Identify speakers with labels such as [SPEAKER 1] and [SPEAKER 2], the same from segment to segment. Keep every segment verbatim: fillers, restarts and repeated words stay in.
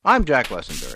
[SPEAKER 1] I'm Jack Lessenberry.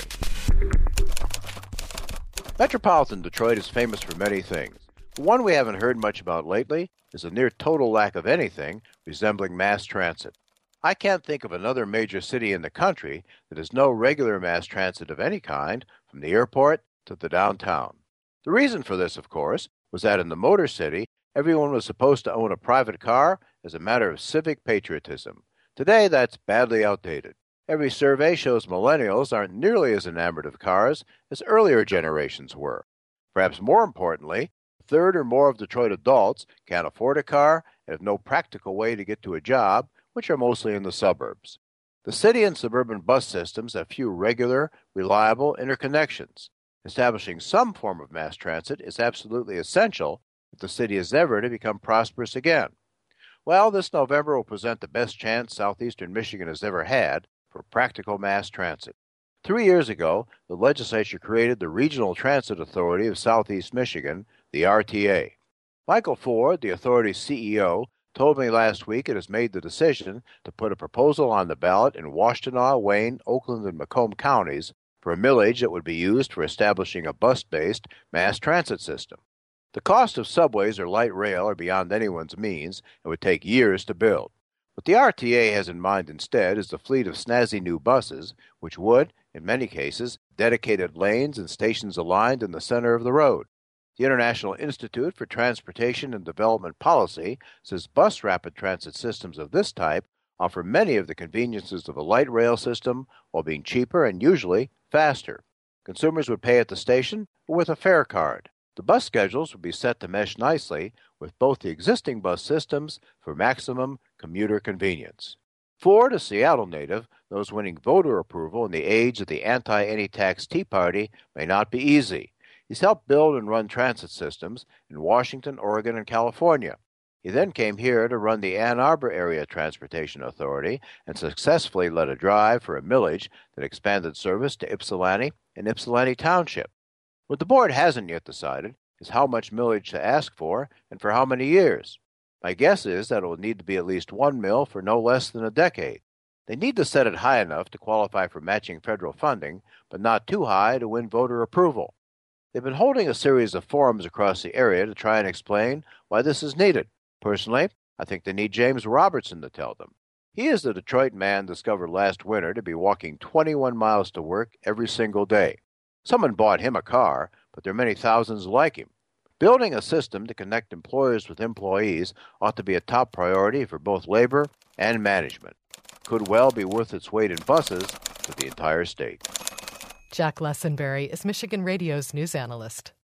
[SPEAKER 1] Metropolitan Detroit is famous for many things. The one we haven't heard much about lately is a near total lack of anything resembling mass transit. I can't think of another major city in the country that has no regular mass transit of any kind, from the airport to the downtown. The reason for this, of course, was that in the Motor City, everyone was supposed to own a private car as a matter of civic patriotism. Today, that's badly outdated. Every survey shows millennials aren't nearly as enamored of cars as earlier generations were. Perhaps more importantly, a third or more of Detroit adults can't afford a car and have no practical way to get to a job, which are mostly in the suburbs. The city and suburban bus systems have few regular, reliable interconnections. Establishing some form of mass transit is absolutely essential if the city is ever to become prosperous again. Well, this November will present the best chance southeastern Michigan has ever had for practical mass transit. Three years ago, the legislature created the Regional Transit Authority of Southeast Michigan, the R T A. Michael Ford, the authority's C E O, told me last week it has made the decision to put a proposal on the ballot in Washtenaw, Wayne, Oakland, and Macomb counties for a millage that would be used for establishing a bus-based mass transit system. The cost of subways or light rail are beyond anyone's means and would take years to build. What the R T A has in mind instead is the fleet of snazzy new buses, which would, in many cases, dedicated lanes and stations aligned in the center of the road. The International Institute for Transportation and Development Policy says bus rapid transit systems of this type offer many of the conveniences of a light rail system while being cheaper and usually faster. Consumers would pay at the station or with a fare card. The bus schedules would be set to mesh nicely with both the existing bus systems for maximum commuter convenience. Ford, a Seattle native, knows winning voter approval in the age of the anti-any-tax Tea Party may not be easy. He's helped build and run transit systems in Washington, Oregon, and California. He then came here to run the Ann Arbor Area Transportation Authority and successfully led a drive for a millage that expanded service to Ypsilanti and Ypsilanti Township. What the board hasn't yet decided is how much millage to ask for and for how many years. My guess is that it will need to be at least one mill for no less than a decade. They need to set it high enough to qualify for matching federal funding, but not too high to win voter approval. They've been holding a series of forums across the area to try and explain why this is needed. Personally, I think they need James Robertson to tell them. He is the Detroit man discovered last winter to be walking twenty-one miles to work every single day. Someone bought him a car, but there are many thousands like him. Building a system to connect employers with employees ought to be a top priority for both labor and management. Could well be worth its weight in buses for the entire state.
[SPEAKER 2] Jack Lessenberry is Michigan Radio's news analyst.